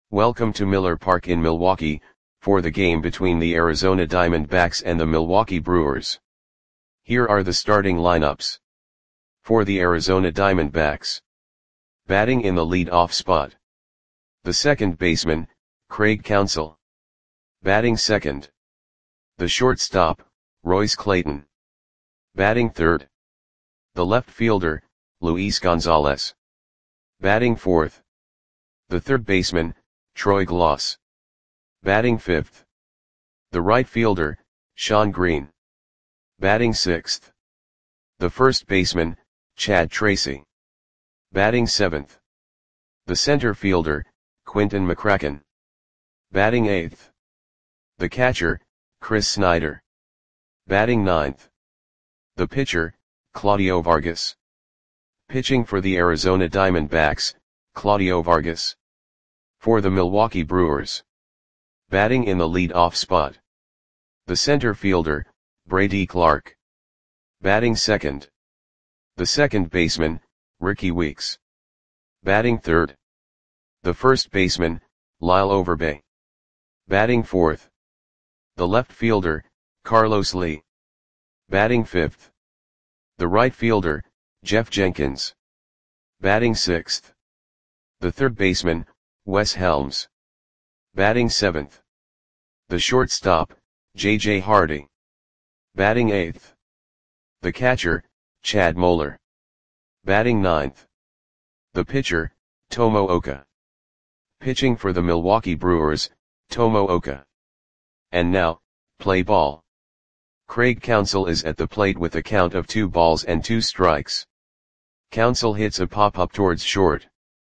Welcome to Miller Park in Milwaukee, for the game between the Arizona Diamondbacks and the Milwaukee Brewers. Here are the starting lineups. For the Arizona Diamondbacks. Batting in the lead-off spot. The second baseman, Craig Counsell. Batting second. The shortstop, Royce Clayton. Batting third. The left fielder, Luis Gonzalez. Batting fourth. The third baseman, Troy Glaus. Batting fifth. The right fielder, Shawn Green. Batting sixth. The first baseman, Chad Tracy. Batting seventh. The center fielder, Quinton McCracken. Batting eighth. The catcher, Chris Snyder. Batting ninth. The pitcher, Claudio Vargas. Pitching for the Arizona Diamondbacks, Claudio Vargas. For the Milwaukee Brewers. Batting in the lead-off spot. The center fielder, Brady Clark. Batting second. The second baseman, Rickie Weeks. Batting third. The first baseman, Lyle Overbay. Batting fourth. The left fielder, Carlos Lee. Batting fifth. The right fielder, Jeff Jenkins. Batting sixth. The third baseman, Wes Helms. Batting seventh. The shortstop, J.J. Hardy. Batting eighth. The catcher, Chad Moeller. Batting ninth. The pitcher, Tomo Oka. Pitching for the Milwaukee Brewers, Tomo Oka. And now, play ball. Craig Counsell is at the plate with a count of 2 balls and 2 strikes. Counsell hits a pop-up towards short.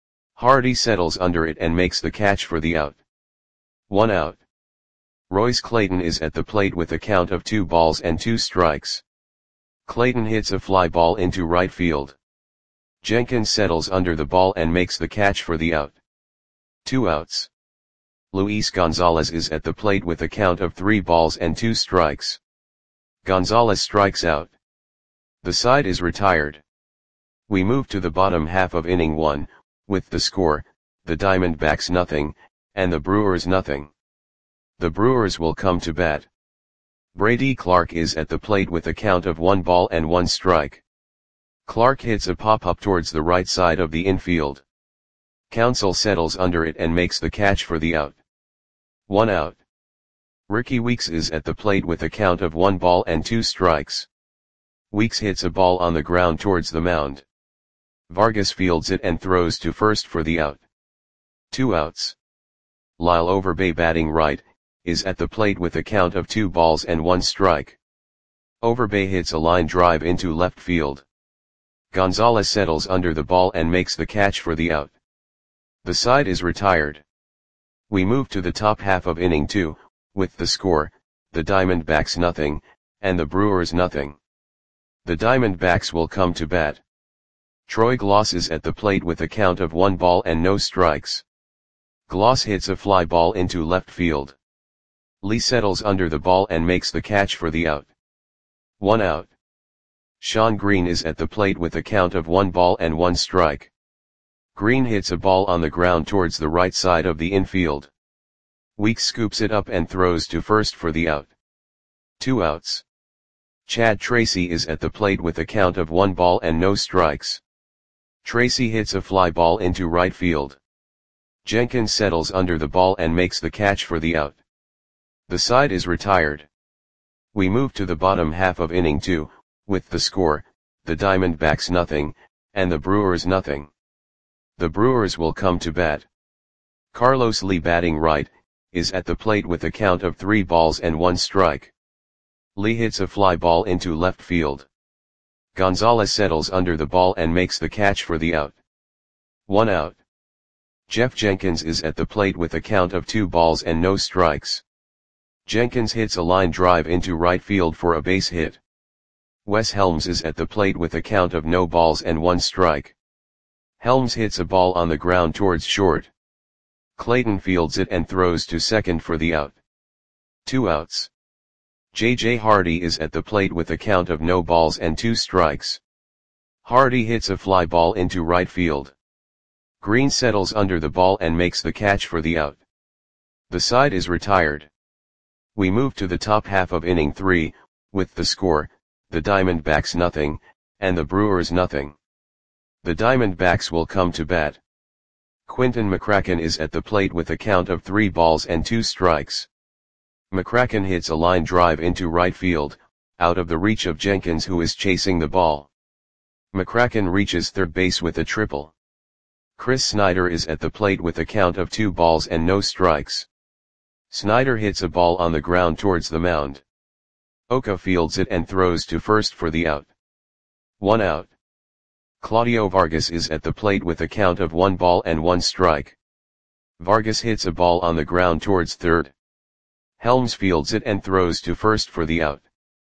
Hardy settles under it and makes the catch for the out. 1 out. Royce Clayton is at the plate with a count of 2 balls and 2 strikes. Clayton hits a fly ball into right field. Jenkins settles under the ball and makes the catch for the out. 2 outs. Luis Gonzalez is at the plate with a count of 3 balls and 2 strikes. Gonzalez strikes out. The side is retired. We move to the bottom half of inning 1, with the score, the Diamondbacks nothing, and the Brewers nothing. The Brewers will come to bat. Brady Clark is at the plate with a count of 1 ball and 1 strike. Clark hits a pop-up towards the right side of the infield. Counsell settles under it and makes the catch for the out. 1 out. Rickie Weeks is at the plate with a count of 1 ball and 2 strikes. Weeks hits a ball on the ground towards the mound. Vargas fields it and throws to first for the out. 2 outs. Lyle Overbay, batting right, is at the plate with a count of 2 balls and 1 strike. Overbay hits a line drive into left field. Gonzalez settles under the ball and makes the catch for the out. The side is retired. We move to the top half of inning 2, with the score, the Diamondbacks nothing, and the Brewers nothing. The Diamondbacks will come to bat. Troy Glaus is at the plate with a count of 1 ball and no strikes. Glaus hits a fly ball into left field. Lee settles under the ball and makes the catch for the out. 1 out. Shawn Green is at the plate with a count of 1 ball and 1 strike. Green hits a ball on the ground towards the right side of the infield. Weeks scoops it up and throws to first for the out. 2 outs. Chad Tracy is at the plate with a count of 1 ball and no strikes. Tracy hits a fly ball into right field. Jenkins settles under the ball and makes the catch for the out. The side is retired. We move to the bottom half of inning 2, with the score, the Diamondbacks nothing, and the Brewers nothing. The Brewers will come to bat. Carlos Lee, batting right, is at the plate with a count of 3 balls and 1 strike. Lee hits a fly ball into left field. Gonzalez settles under the ball and makes the catch for the out. 1 out. Jeff Jenkins is at the plate with a count of 2 balls and no strikes. Jenkins hits a line drive into right field for a base hit. Wes Helms is at the plate with a count of no balls and 1 strike. Helms hits a ball on the ground towards short. Clayton fields it and throws to second for the out. 2 outs. J.J. Hardy is at the plate with a count of no balls and 2 strikes. Hardy hits a fly ball into right field. Green settles under the ball and makes the catch for the out. The side is retired. We move to the top half of inning 3, with the score, the Diamondbacks nothing, and the Brewers nothing. The Diamondbacks will come to bat. Quinton McCracken is at the plate with a count of 3 balls and 2 strikes. McCracken hits a line drive into right field, out of the reach of Jenkins, who is chasing the ball. McCracken reaches third base with a triple. Chris Snyder is at the plate with a count of 2 balls and no strikes. Snyder hits a ball on the ground towards the mound. Oka fields it and throws to first for the out. 1 out. Claudio Vargas is at the plate with a count of 1 ball and 1 strike. Vargas hits a ball on the ground towards third. Helms fields it and throws to first for the out.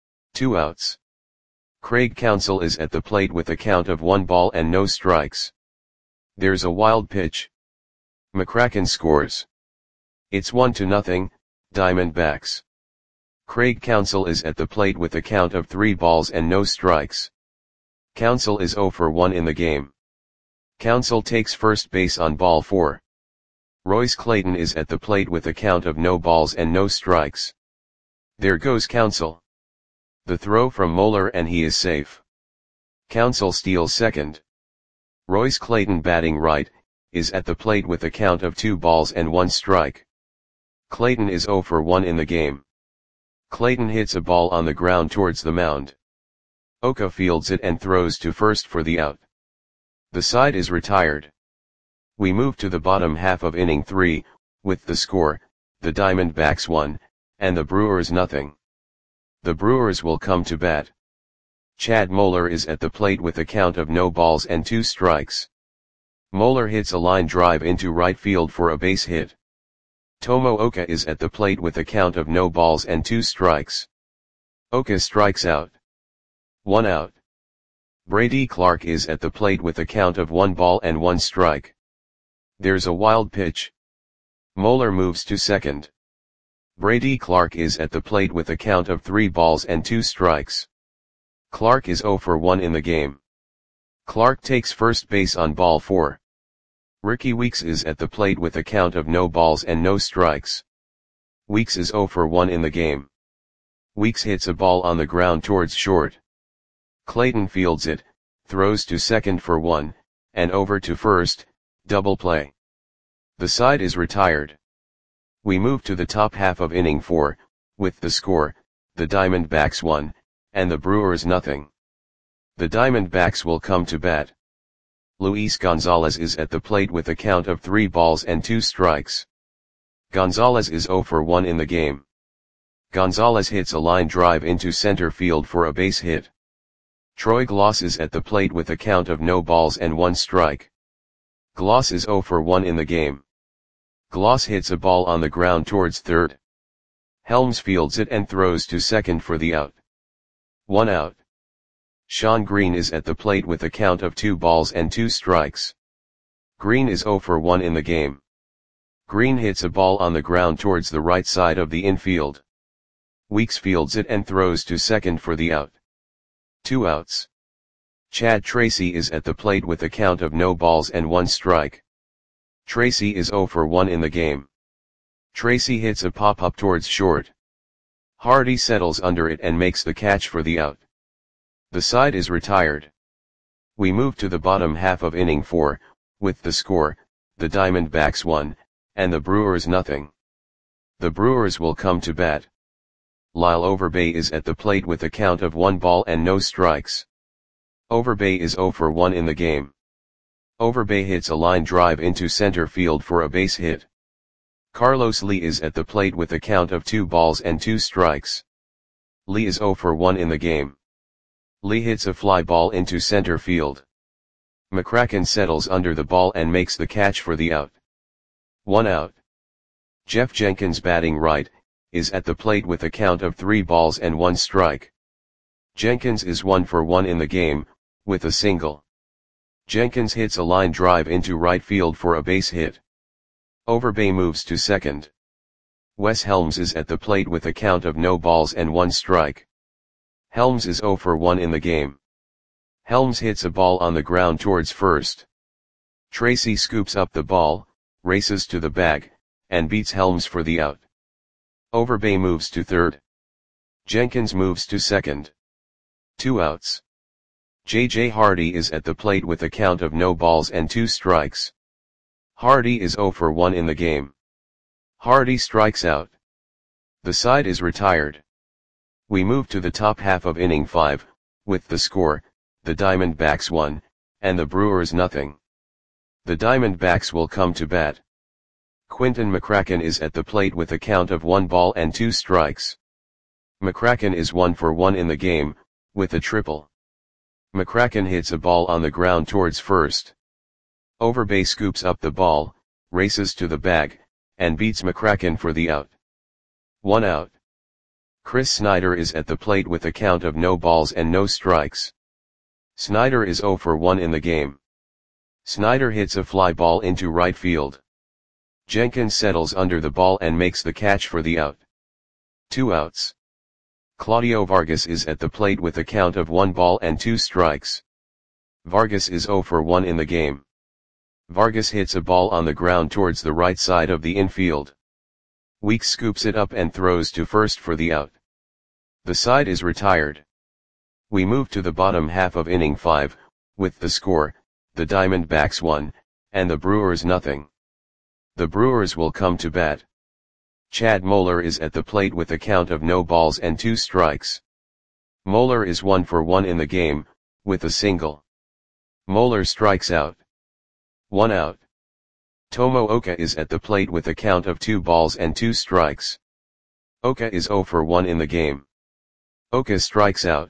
2 outs. Craig Counsell is at the plate with a count of 1 ball and no strikes. There's a wild pitch. McCracken scores. It's 1-0, Diamondbacks. Craig Counsell is at the plate with a count of 3 balls and no strikes. Counsell is 0 for 1 in the game. Counsell takes first base on ball 4. Royce Clayton is at the plate with a count of no balls and no strikes. There goes Counsell. The throw from Moeller and he is safe. Counsell steals second. Royce Clayton, batting right, is at the plate with a count of 2 balls and 1 strike. Clayton is 0 for 1 in the game. Clayton hits a ball on the ground towards the mound. Oka fields it and throws to first for the out. The side is retired. We move to the bottom half of inning 3, with the score, the Diamondbacks 1, and the Brewers nothing. The Brewers will come to bat. Chad Moeller is at the plate with a count of no balls and 2 strikes. Moeller hits a line drive into right field for a base hit. Tomo Oka is at the plate with a count of no balls and 2 strikes. Oka strikes out. 1 out. Brady Clark is at the plate with a count of 1 ball and 1 strike. There's a wild pitch. Moeller moves to second. Brady Clark is at the plate with a count of 3 balls and 2 strikes. Clark is 0 for 1 in the game. Clark takes first base on ball 4. Ricky Weeks is at the plate with a count of no balls and no strikes. Weeks is 0 for 1 in the game. Weeks hits a ball on the ground towards short. Clayton fields it, throws to second for 1, and over to first, double play. The side is retired. We move to the top half of inning 4, with the score, the Diamondbacks 1, and the Brewers nothing. The Diamondbacks will come to bat. Luis Gonzalez is at the plate with a count of 3 balls and 2 strikes. Gonzalez is 0 for 1 in the game. Gonzalez hits a line drive into center field for a base hit. Troy Gloss is at the plate with a count of no balls and 1 strike. Gloss is 0 for 1 in the game. Gloss hits a ball on the ground towards third. Helms fields it and throws to second for the out. 1 out. Sean Green is at the plate with a count of 2 balls and 2 strikes. Green is 0 for 1 in the game. Green hits a ball on the ground towards the right side of the infield. Weeks fields it and throws to second for the out. 2 outs. Chad Tracy is at the plate with a count of no balls and 1 strike. Tracy is 0 for 1 in the game. Tracy hits a pop-up towards short. Hardy settles under it and makes the catch for the out. The side is retired. We move to the bottom half of inning 4, with the score, the Diamondbacks 1, and the Brewers nothing. The Brewers will come to bat. Lyle Overbay is at the plate with a count of 1 ball and no strikes. Overbay is 0 for 1 in the game. Overbay hits a line drive into center field for a base hit. Carlos Lee is at the plate with a count of 2 balls and 2 strikes. Lee is 0 for 1 in the game. Lee hits a fly ball into center field. McCracken settles under the ball and makes the catch for the out. 1 out. Jeff Jenkins, batting right, is at the plate with a count of 3 balls and 1 strike. Jenkins is 1 for 1 in the game, with a single. Jenkins hits a line drive into right field for a base hit. Overbay moves to second. Wes Helms is at the plate with a count of no balls and 1 strike. Helms is 0 for 1 in the game. Helms hits a ball on the ground towards first. Tracy scoops up the ball, races to the bag, and beats Helms for the out. Overbay moves to third. Jenkins moves to second. 2 outs. J.J. Hardy is at the plate with a count of no balls and 2 strikes. Hardy is 0 for 1 in the game. Hardy strikes out. The side is retired. We move to the top half of inning 5, with the score, the Diamondbacks 1, and the Brewers nothing. The Diamondbacks will come to bat. Quinton McCracken is at the plate with a count of 1 ball and 2 strikes. McCracken is 1 for 1 in the game, with a triple. McCracken hits a ball on the ground towards first. Overbay scoops up the ball, races to the bag, and beats McCracken for the out. 1 out. Chris Snyder is at the plate with a count of no balls and no strikes. Snyder is 0 for 1 in the game. Snyder hits a fly ball into right field. Jenkins settles under the ball and makes the catch for the out. 2 outs. Claudio Vargas is at the plate with a count of 1 ball and 2 strikes. Vargas is 0 for 1 in the game. Vargas hits a ball on the ground towards the right side of the infield. Weeks scoops it up and throws to first for the out. The side is retired. We move to the bottom half of inning 5, with the score, the Diamondbacks 1, and the Brewers nothing. The Brewers will come to bat. Chad Moeller is at the plate with a count of no balls and 2 strikes. Moeller is 1 for 1 in the game, with a single. Moeller strikes out. 1 out. Tomo Oka is at the plate with a count of 2 balls and 2 strikes. Oka is 0 for 1 in the game. Oka strikes out.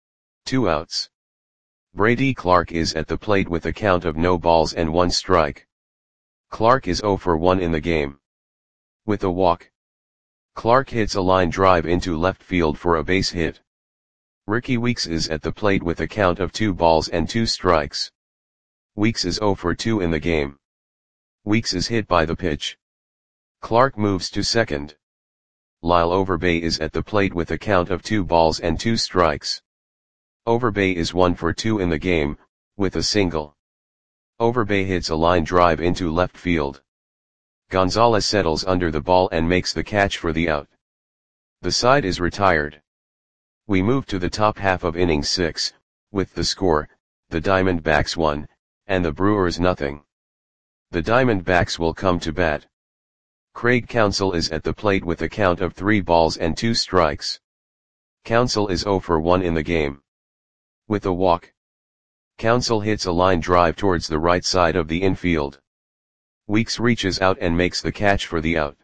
2 outs. Brady Clark is at the plate with a count of no balls and 1 strike. Clark is 0 for 1 in the game. With a walk. Clark hits a line drive into left field for a base hit. Ricky Weeks is at the plate with a count of 2 balls and 2 strikes. Weeks is 0 for 2 in the game. Weeks is hit by the pitch. Clark moves to second. Lyle Overbay is at the plate with a count of 2 balls and 2 strikes. Overbay is 1 for 2 in the game, with a single. Overbay hits a line drive into left field. Gonzalez settles under the ball and makes the catch for the out. The side is retired. We move to the top half of inning 6, with the score, the Diamondbacks 1, and the Brewers nothing. The Diamondbacks will come to bat. Craig Counsell is at the plate with a count of 3 balls and 2 strikes. Counsell is 0 for 1 in the game. With a walk. Counsell hits a line drive towards the right side of the infield. Weeks reaches out and makes the catch for the out.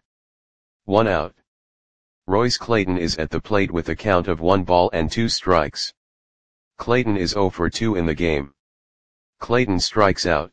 1 out. Royce Clayton is at the plate with a count of 1 ball and 2 strikes. Clayton is 0 for 2 in the game. Clayton strikes out.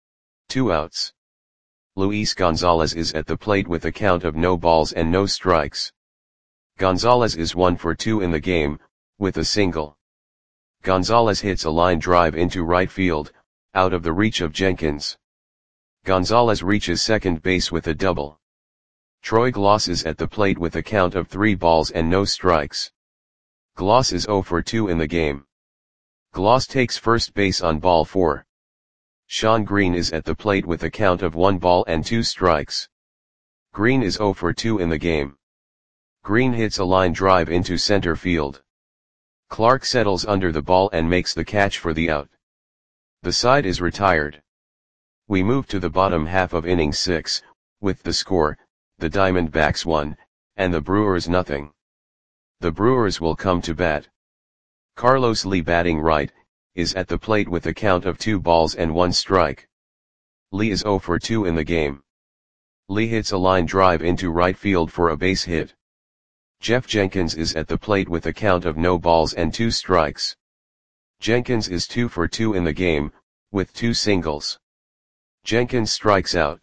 2 outs. Luis Gonzalez is at the plate with a count of no balls and no strikes. Gonzalez is 1 for 2 in the game, with a single. Gonzalez hits a line drive into right field, out of the reach of Jenkins. Gonzalez reaches second base with a double. Troy Gloss is at the plate with a count of 3 balls and no strikes. Gloss is 0 for 2 in the game. Gloss takes first base on ball 4. Sean Green is at the plate with a count of 1 ball and 2 strikes. Green is 0 for 2 in the game. Green hits a line drive into center field. Clark settles under the ball and makes the catch for the out. The side is retired. We move to the bottom half of inning 6, with the score, the Diamondbacks 1, and the Brewers nothing. The Brewers will come to bat. Carlos Lee batting right, is at the plate with a count of 2 balls and 1 strike. Lee is 0 for 2 in the game. Lee hits a line drive into right field for a base hit. Jeff Jenkins is at the plate with a count of no balls and 2 strikes. Jenkins is 2 for 2 in the game, with 2 singles. Jenkins strikes out.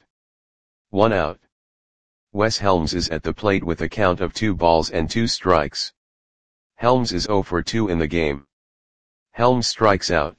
1 out. Wes Helms is at the plate with a count of 2 balls and 2 strikes. Helms is 0 for 2 in the game. Helms strikes out.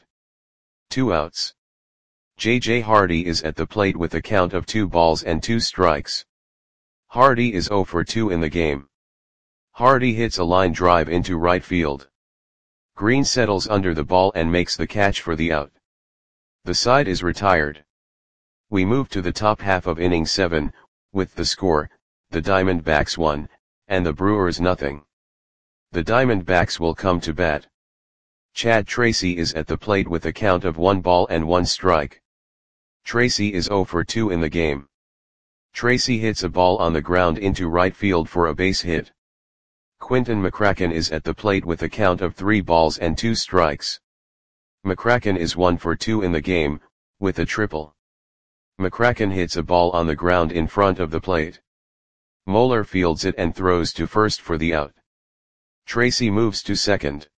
2 outs. J.J. Hardy is at the plate with a count of 2 balls and 2 strikes. Hardy is 0 for 2 in the game. Hardy hits a line drive into right field. Green settles under the ball and makes the catch for the out. The side is retired. We move to the top half of inning 7, with the score, the Diamondbacks 1, and the Brewers nothing. The Diamondbacks will come to bat. Chad Tracy is at the plate with a count of 1 ball and 1 strike. Tracy is 0 for 2 in the game. Tracy hits a ball on the ground into right field for a base hit. Quinton McCracken is at the plate with a count of 3 balls and 2 strikes. McCracken is 1 for 2 in the game, with a triple. McCracken hits a ball on the ground in front of the plate. Moeller fields it and throws to first for the out. Tracy moves to second.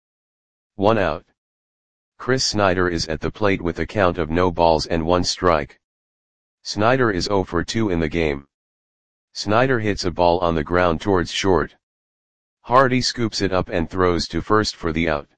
1 out. Chris Snyder is at the plate with a count of no balls and 1 strike. Snyder is 0 for 2 in the game. Snyder hits a ball on the ground towards short. Hardy scoops it up and throws to first for the out.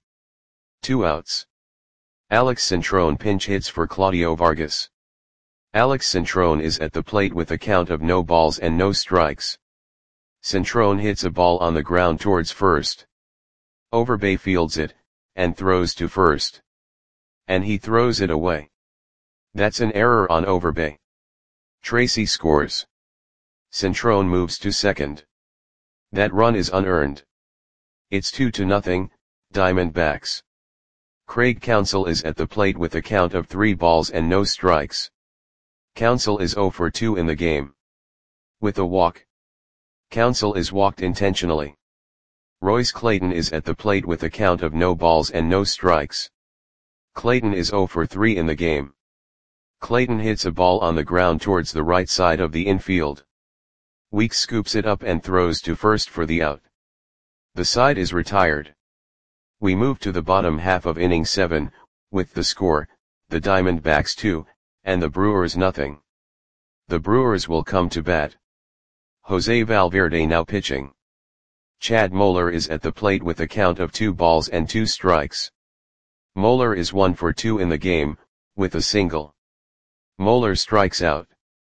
2 outs. Alex Centrone pinch hits for Claudio Vargas. Alex Centrone is at the plate with a count of no balls and no strikes. Centrone hits a ball on the ground towards first. Overbay fields it, and throws to first. And he throws it away. That's an error on Overbay. Tracy scores. Centrone moves to second. That run is unearned. It's 2-0, Diamondbacks. Craig Counsell is at the plate with a count of 3 balls and no strikes. Counsell is 0 for 2 in the game. With a walk. Counsell is walked intentionally. Royce Clayton is at the plate with a count of no balls and no strikes. Clayton is 0 for 3 in the game. Clayton hits a ball on the ground towards the right side of the infield. Weeks scoops it up and throws to first for the out. The side is retired. We move to the bottom half of inning 7, with the score, the Diamondbacks 2, and the Brewers nothing. The Brewers will come to bat. Jose Valverde now pitching. Chad Moeller is at the plate with a count of 2 balls and 2 strikes. Moeller is 1 for 2 in the game, with a single. Moeller strikes out.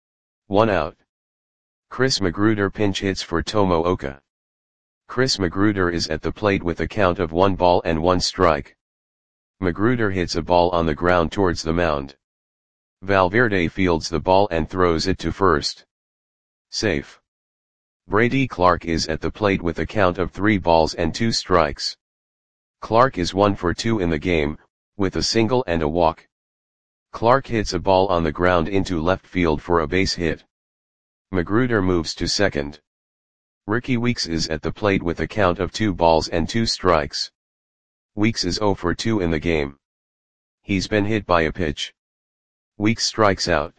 1 out. Chris Magruder pinch hits for Tomooka. Chris Magruder is at the plate with a count of 1 ball and 1 strike. Magruder hits a ball on the ground towards the mound. Valverde fields the ball and throws it to first. Safe. Brady Clark is at the plate with a count of 3 balls and 2 strikes. Clark is 1 for 2 in the game, with a single and a walk. Clark hits a ball on the ground into left field for a base hit. Magruder moves to second. Ricky Weeks is at the plate with a count of 2 balls and 2 strikes. Weeks is 0 for 2 in the game. He's been hit by a pitch. Weeks strikes out.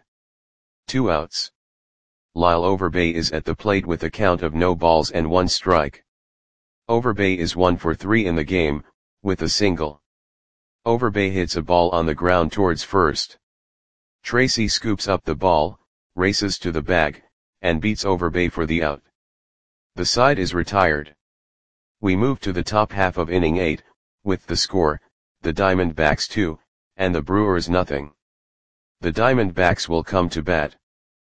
2 outs. Lyle Overbay is at the plate with a count of no balls and 1 strike. Overbay is 1 for 3 in the game, with a single. Overbay hits a ball on the ground towards first. Tracy scoops up the ball, races to the bag, and beats Overbay for the out. The side is retired. We move to the top half of inning 8, with the score, the Diamondbacks 2, and the Brewers nothing. The Diamondbacks will come to bat.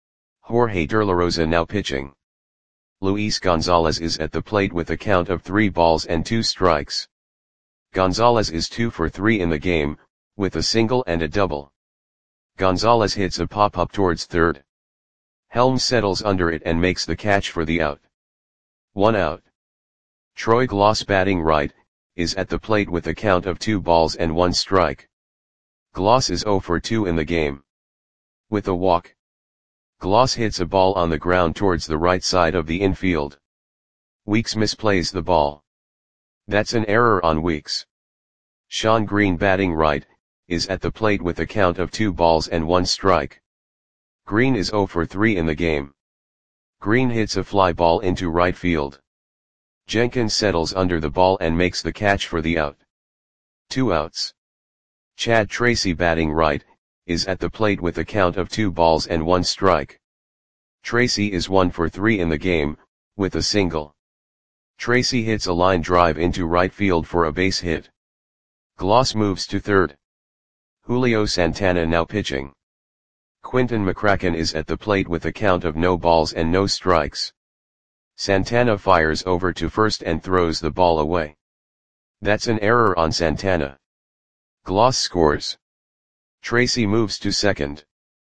Jorge De La Rosa now pitching. Luis Gonzalez is at the plate with a count of 3 balls and 2 strikes. Gonzalez is 2 for 3 in the game, with a single and a double. Gonzalez hits a pop-up towards third. Helms settles under it and makes the catch for the out. 1 out. Troy Glaus batting right, is at the plate with a count of 2 balls and 1 strike. Glaus is 0 for 2 in the game. With a walk. Glaus hits a ball on the ground towards the right side of the infield. Weeks misplays the ball. That's an error on Weeks. Sean Green batting right, is at the plate with a count of 2 balls and 1 strike. Green is 0 for 3 in the game. Green hits a fly ball into right field. Jenkins settles under the ball and makes the catch for the out. 2 outs. Chad Tracy batting right, is at the plate with a count of 2 balls and 1 strike. Tracy is 1 for 3 in the game, with a single. Tracy hits a line drive into right field for a base hit. Glaus moves to third. Julio Santana now pitching. Quinton McCracken is at the plate with a count of no balls and no strikes. Santana fires over to first and throws the ball away. That's an error on Santana. Glaus scores. Tracy moves to second.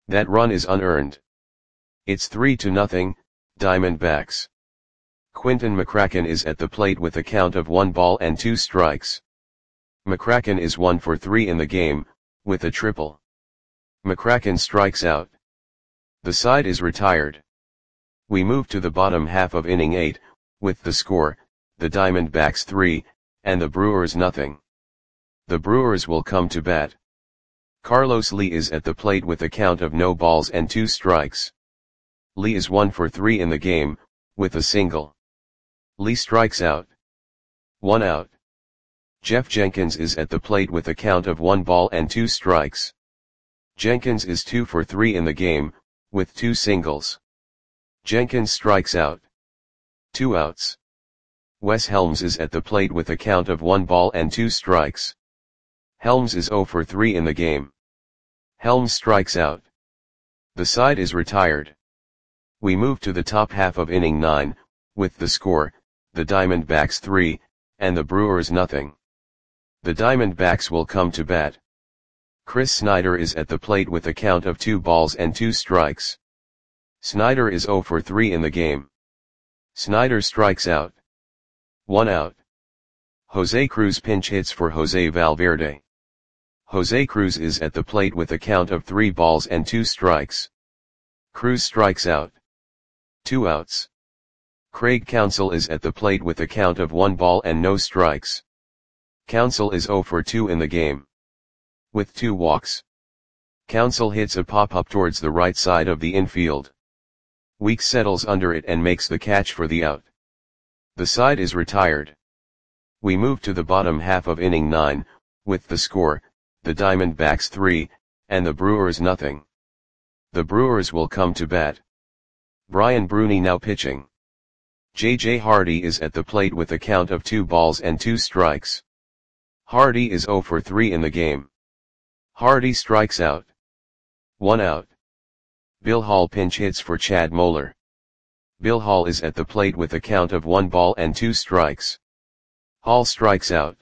That run is unearned. It's 3-0, Diamondbacks. Quinton McCracken is at the plate with a count of 1 ball and 2 strikes. McCracken is 1 for 3 in the game, with a triple. McCracken strikes out. The side is retired. We move to the bottom half of inning 8, with the score, the Diamondbacks 3, and the Brewers nothing. The Brewers will come to bat. Carlos Lee is at the plate with a count of no balls and 2 strikes. Lee is 1 for 3 in the game, with a single. Lee strikes out. 1 out. Jeff Jenkins is at the plate with a count of 1 ball and 2 strikes. Jenkins is 2 for 3 in the game, with 2 singles. Jenkins strikes out. 2 outs. Wes Helms is at the plate with a count of 1 ball and 2 strikes. Helms is 0 for 3 in the game. Helms strikes out. The side is retired. We move to the top half of inning 9, with the score, the Diamondbacks 3, and the Brewers nothing. The Diamondbacks will come to bat. Chris Snyder is at the plate with a count of 2 balls and 2 strikes. Snyder is 0 for 3 in the game. Snyder strikes out. 1 out. Jose Cruz pinch hits for Jose Valverde. Jose Cruz is at the plate with a count of 3 balls and 2 strikes. Cruz strikes out. 2 outs. Craig Counsell is at the plate with a count of 1 ball and no strikes. Counsell is 0 for 2 in the game. With 2 walks. Counsell hits a pop-up towards the right side of the infield. Weeks settles under it and makes the catch for the out. The side is retired. We move to the bottom half of inning 9, with the score, the Diamondbacks 3, and the Brewers nothing. The Brewers will come to bat. Brian Bruni now pitching. J.J. Hardy is at the plate with a count of 2 balls and 2 strikes. Hardy is 0 for 3 in the game. Hardy strikes out. 1 out. Bill Hall pinch hits for Chad Moeller. Bill Hall is at the plate with a count of 1 ball and 2 strikes. Hall strikes out.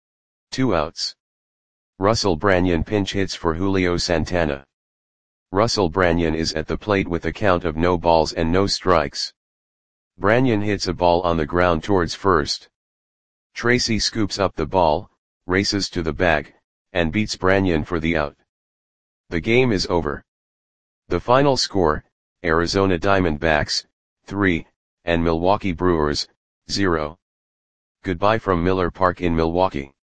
2 outs. Russell Branyan pinch hits for Julio Santana. Russell Branyan is at the plate with a count of no balls and no strikes. Branyan hits a ball on the ground towards first. Tracy scoops up the ball, races to the bag, and beats Branyan for the out. The game is over. The final score, Arizona Diamondbacks, 3, and Milwaukee Brewers, 0. Goodbye from Miller Park in Milwaukee.